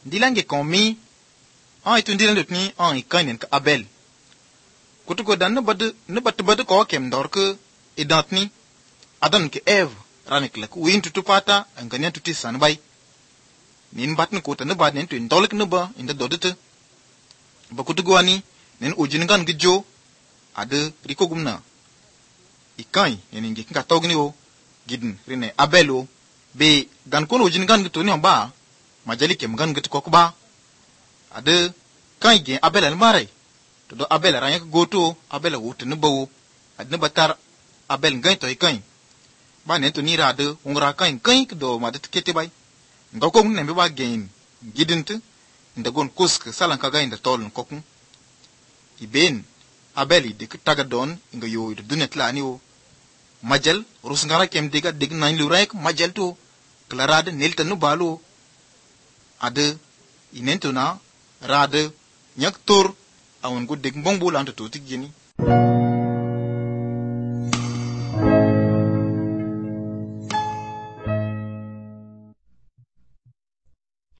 Ndilange komi itu ndilan ni i kainen ka Abel. Kutuko dan ne bad ko kem dor ke idant ni adan ke Eve ranik la ku win tutupata an ganyan tuti san bai. Nin batn ko tan ba nen tu indolik ne ba inda dodete. Ba kutugo ani nen ujin gan gijo ade riko gumna. Ikai nen ngi ka togni o gidin rine Abelo be gan ko ujin gan gitu ni ba majali kem gan gitu ko ba ade kan ge Abel al mare to do Abel ran yak goto Abel wutu ne bawo adne batar Abel ngai to ikai ba ne to ni ra de ungra kan do ma de kete bai ndoko ne be ba gen gidint ndagon kusk salan ka ga inda tolun kokun iben Abel de taga don inga yo de dunet la ni o majal rusngara kem diga dig nan lu rek majal to klarade nelta no balo ade inentuna rade nyak tur awon go deg mbong bulan to tigini